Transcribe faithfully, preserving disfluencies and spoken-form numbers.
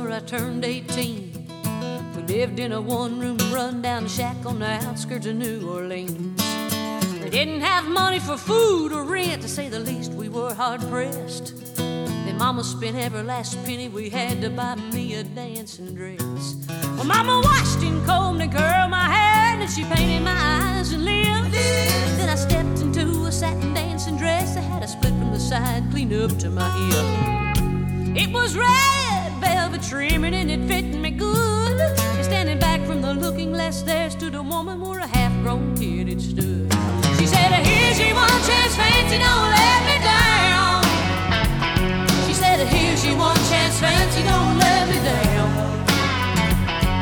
summer I turned eighteen. We lived in a one-room run-down shack on the outskirts of New Orleans. We didn't have money for food or rent, to say the least. We were hard-pressed. Then Mama spent every last penny we had to buy me a dancing dress. Well, Mama washed and combed and curled my hair, and she painted my eyes and lips. Then I stepped into a satin dancing dress that had a split from the side clean up to my hip. It was red velvet trimming and it fit me good. And standing back from the looking glass there stood a woman where a half-grown kid had stood. She said, here's your one chance, fancy, don't let me down. She said, here's your one chance, fancy, don't let me down.